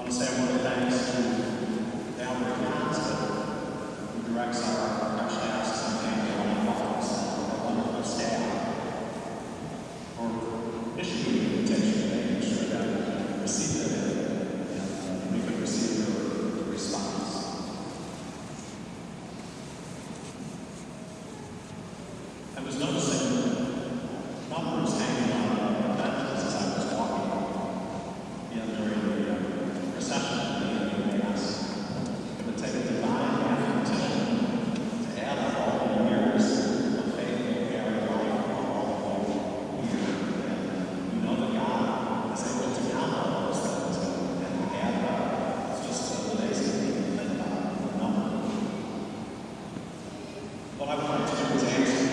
to say a word of thanks to Albert Johnson, who directs our tasks and family lives, our wonderful staff, for issuing the invitation, making sure that we receive it and we could receive your response. I was noticing numbers hanging on the benches as I was walking during the procession of the evening mass. It would take a divine mathematician to add up all the years of faith and married life of all of you here. And you know that God is able to count all those things and add it up. It's just amazing to think about the number. What I would like to do is ask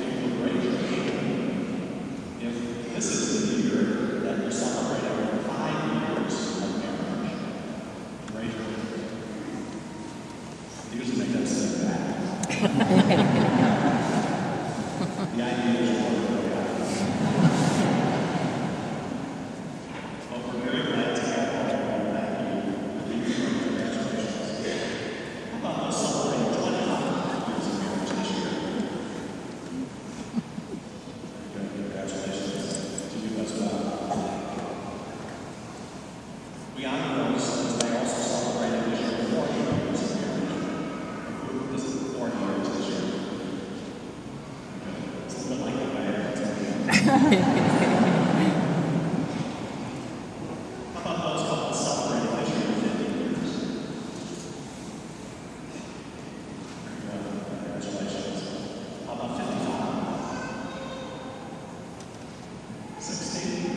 this is the year that you're celebrating 5 years of marriage. Raise your hand. You usually make that step back. The idea is but we're very glad to have all of you. Thank you. Congratulations. How about us celebrating 25 years of marriage this year? Congratulations. As well. We honor those as they also celebrated this year 40 years of marriage. This is 40 years this year. It's a little bit like the way How about those couples celebrating this year 50 years? Congratulations. How about 55? 60,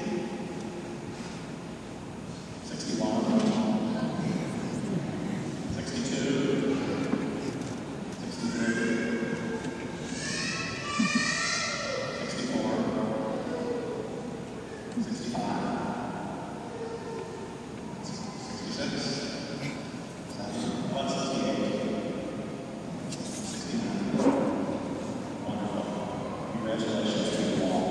61, 62, 63, 64, 65, 66, 168, 69. Wonderful. Congratulations to you all.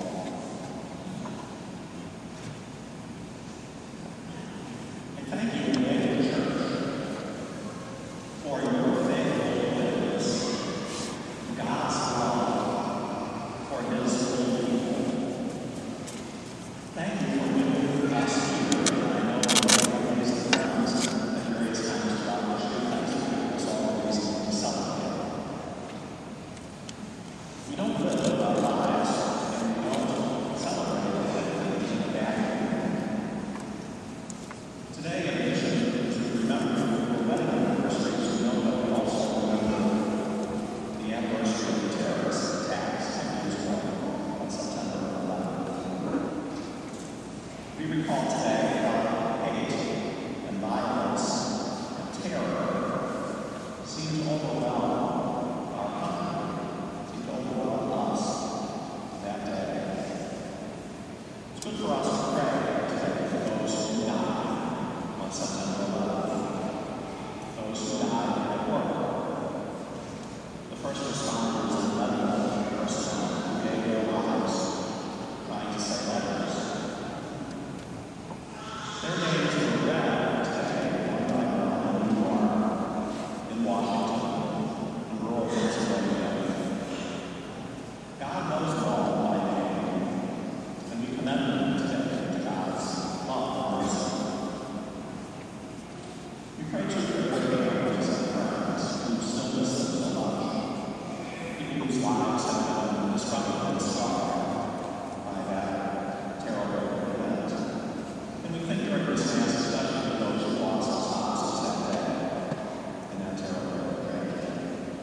Thank you, United Church, for your faithfulness, God's love, for His holy people. Thank you for giving us here. I know in ways and times, at various times throughout this year, thanks for giving us all reason to celebrate. We don't live our lives and we don't celebrate in a vacuum. Today, in addition to remembering the wedding anniversaries, we know that we also remember the anniversary of the terrorist attacks 10 years ago on September 11th. We recall today how hate and violence and terror seem to overwhelm our country, seem to overwhelm us that day. It's good for us to pray today for those who died on September 11th, those who died at work, the first responders and medical personnel who gave their lives trying to save others. Their names were read today one by one in New York, in Washington, in rural Pennsylvania. God knows them all by name, and we commend them today to God's love and mercy. We pray to you for the families and friends who still miss them so much, people whose lives have been disrupted and scarred by that terrible event. And we think during this Mass, especially for those who lost spouses that day in that terrible tragedy.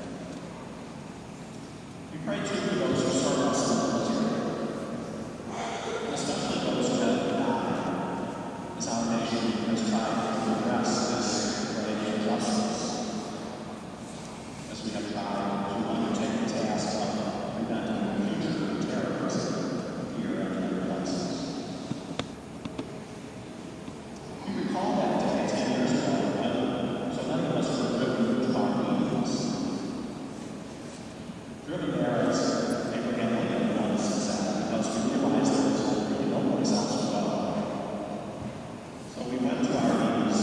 We pray too for those who serve us in the military, and especially those who have died as our nation has tried to address this great injustice, as we have tried to undertake the task of preventing future terrorism here and other places. We recall that day 10 years ago when so many of us were driven to our knees, driven there as Abraham Lincoln once said, because we realized there was really no place else to go. So we went to our knees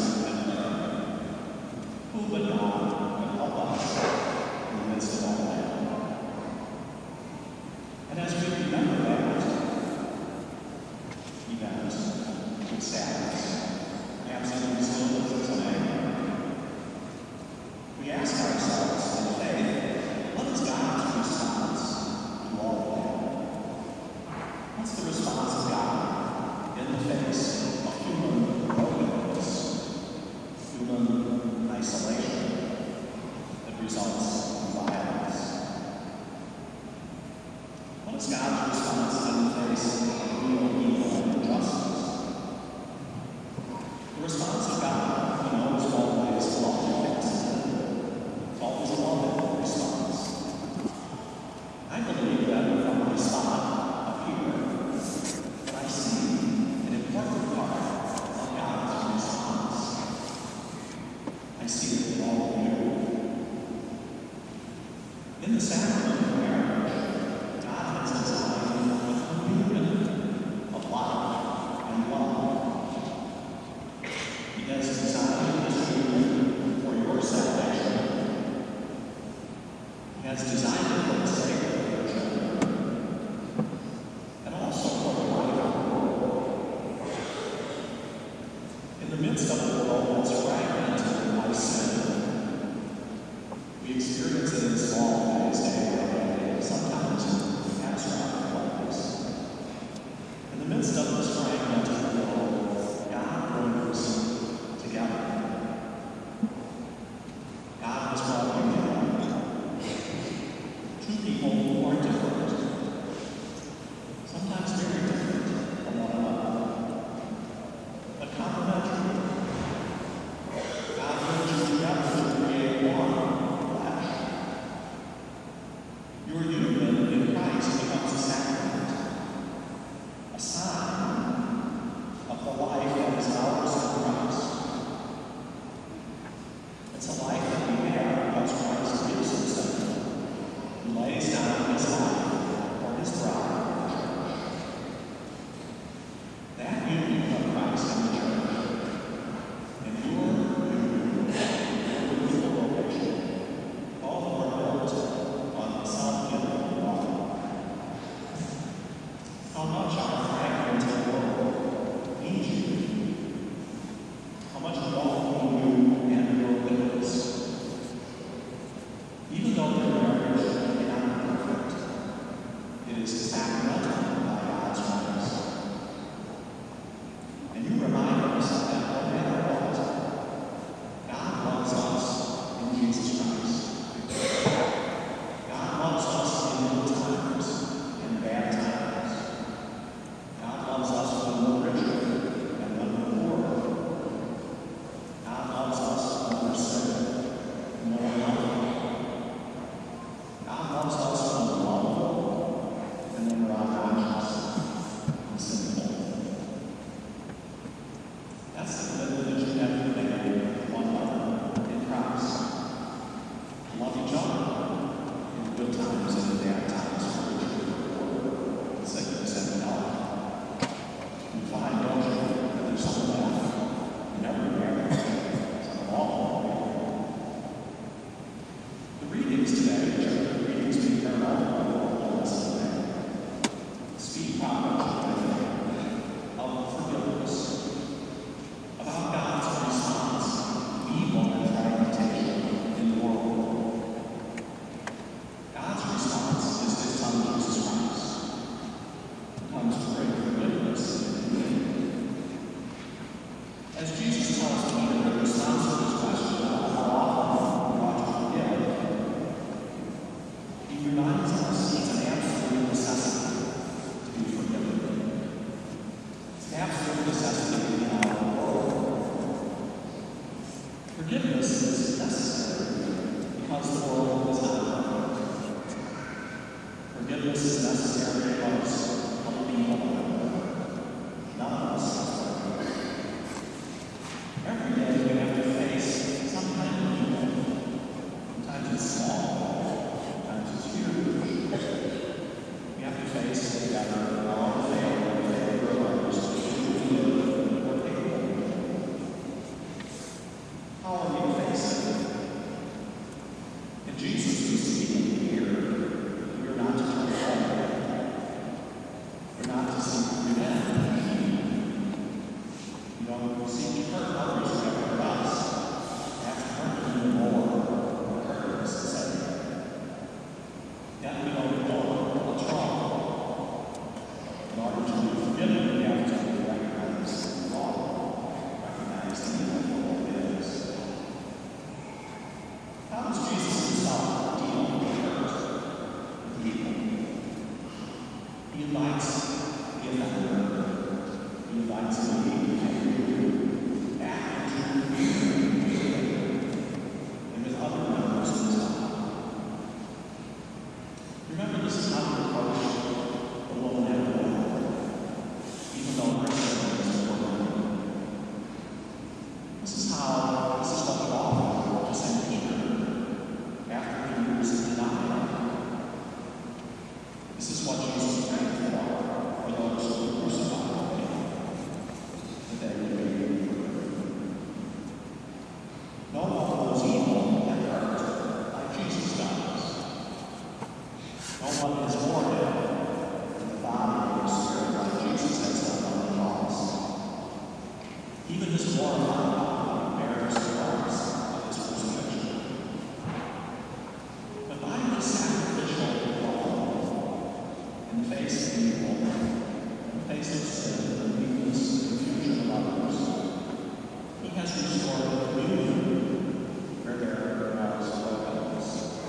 ask ourselves in faith, what is God's response to all of that? What's the response of God in the face of human brokenness, human isolation that results in violence? What is God's response in the face of real evil and injustice? The response of God, He knows always multifaceted. It's always a loving response. I believe that from my spot up here, that I see an important part of God's response. I see it in all of you. In the sacrament of marriage, God has designed a communion of life and love. He has designed this union for your salvation. He has designed it for the sake of your children, and also for the life. In the midst of a world that's fragmented by sin, we experience it in small ways day by day, sometimes in abstract ways. In the midst of this fragmented world, God brings together. God has brought together two people who are different, sometimes very different from one another, but complementary. God brings you together to create one flesh. Your union in Christ becomes a sacrament, a sign of the life that is ours in Christ. It's a life that we have because Christ gives Himself. He lays down His life for His bride, the church. That union of Christ and the church, and your union, your vocation, all are built on the self-giving love. How much our fragmented world needs you. How much welcome you and your witness. Even though their marriage may not be perfect, it is sacramental by God's grace. And you remind us that no matter what, God loves us in Jesus Christ. God loves us in good times and bad times. God loves us when we're richer and when we're poorer. God loves us when we're sick and when we're healthy. God loves us when we're lovable and when we're unconscious and sinful. That's the commitment that you have to make with one another in Christ. Love each other in good times and in bad times, for richer and poorer, in sickness and health. You find, don't you, that there's some of that in every marriage, some of all. The readings today, church readings we heard all over the lesson today, speak properly of forgiveness, about God's response to evil and fragmentation in the world. God's response is His Son, Jesus Christ, who comes to bring forgiveness and healing. As Jesus tells Peter in response to this question about how often we ought to forgive, He reminds us it's an absolute necessity to be forgiven. It's an absolute necessity in our world. Forgiveness is necessary because the world is not perfect. Forgiveness is necessary because other people are. None of us are perfect. Every day we have to face some kind of evil. Sometimes it's small, sometimes it's huge. We have to face together our own failure of others to do good or capable. How are we facing glorified bears the marks of his crucifixion. But by his sacrificial love, in the face of evil, in the face of sin, the weakness, and confusion of others, he has restored communion where there was no evidence.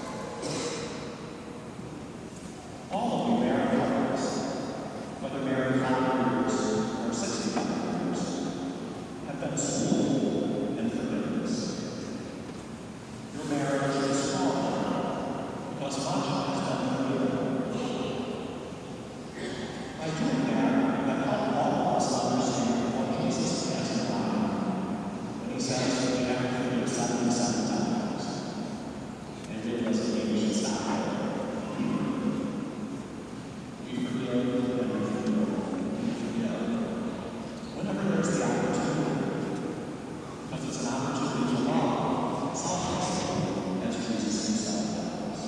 All of you bear others, whether married 5 years or 65 years, have been schooled in forgiveness. Your marriage is strong because much has been forgiven. By doing that, you have helped all of us understand what Jesus has in mind when he says we have to forgive 77 times. And it really doesn't mean we should stop there. We forgive and we forgive. Whenever there's the opportunity, because it's an opportunity to love selflessly as Jesus himself does.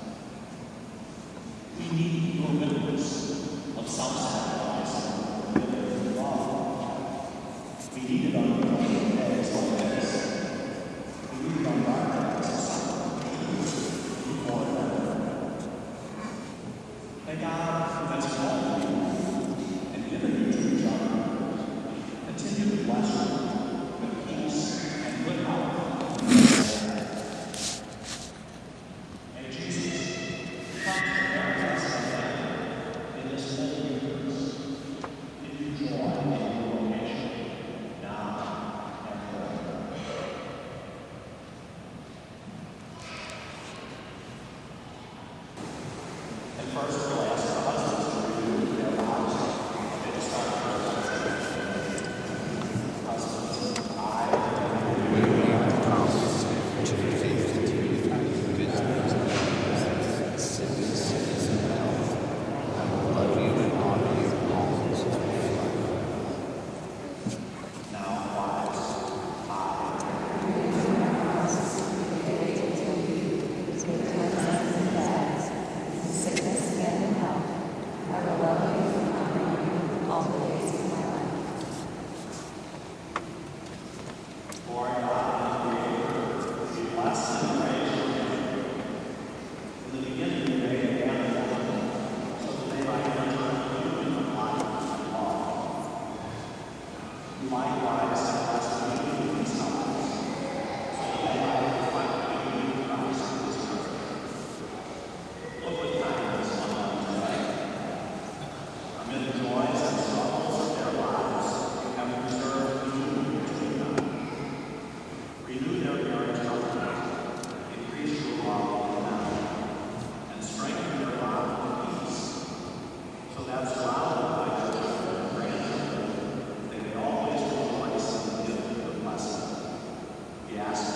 We need your witness of self-sacrifice and love. We need it on days like this. We need it on dark days of suffering before that. May God, who has called you and given you to each other, continue to bless you with peace and good health. May Jesus come to bear us again in this holy universe. Give you joy in your vocation, now and forever. And first, we'll ask the husbands to renew their vows. They will start first. Husbands, I now wives, sickness and in health, I will love you and honor you all the days of my life. Lord God, Creator, we bless and praise your name. In the beginning, you made man and woman, so that they might enter into union of life and love. You likewise have blessed the union of these couples, so that they might reflect the union of Christ in this earth. Look with kindness on them today. Amid the joys and struggles of their lives, you have preserved the union between them. Renew their marriage covenant, increase your love in them, and strengthen their bond of peace, so that surrounded by their children and grandchildren, they may always rejoice in the gift of blessing. We ask